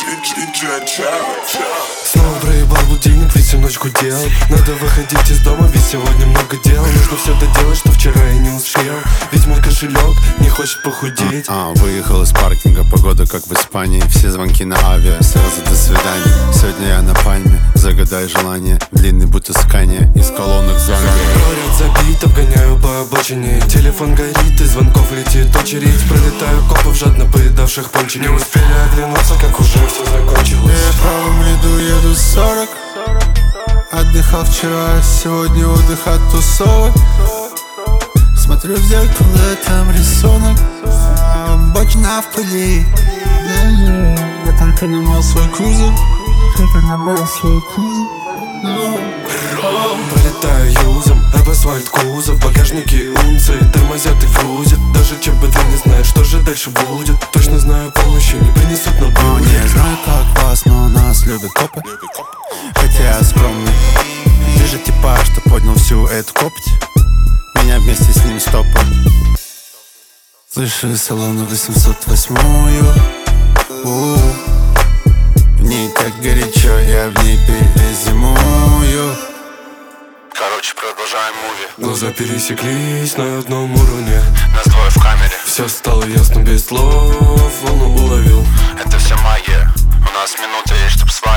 Снова проебал будильник, ведь всю ночь гудел. Надо выходить из дома, ведь сегодня много дел. Нужно все доделать, что вчера я не успел. Ведь мой кошелек не хочет похудеть. Выехал из паркинга, погода как в Испании. Все звонки на авиа, сразу до свидания. Сегодня я на пальме, загадай желание. Длинный будто скания, из колонок звонок. Говорят, забит, обгоняю по обочине. Телефон горит, из звонков летит очередь. Пролетаю копов, жадно поедавших пончики. Не успели оглянуться, как уже все закончилось. Я в правом ряду еду 40. Отдыхал вчера, сегодня отдых от тусовок. Смотрю в зеркало, там рисунок. Бочина в пыли. Я только намыл свой кузов. Пролетаю юзом, об асфальт кузов. Багажники унции, тормозят и грузят. Даже ЧБД не знает, что же дальше будет. Точно знаю, помощи не принесут на блюдо. Не знаю, как вас, но нас любят копы. Хотя я скромный. Вижу типа, что поднял всю эту копоть. Меня вместе с ним стопом. Слышу из салона 808-ю. В ней так горячо, я в ней перезимую. Короче, продолжаем муви. Глаза пересеклись на одном уровне. Нас двое в камере. Все стало ясно без слов, волну уловил. Это вся магия. У нас минута есть, чтоб свалить.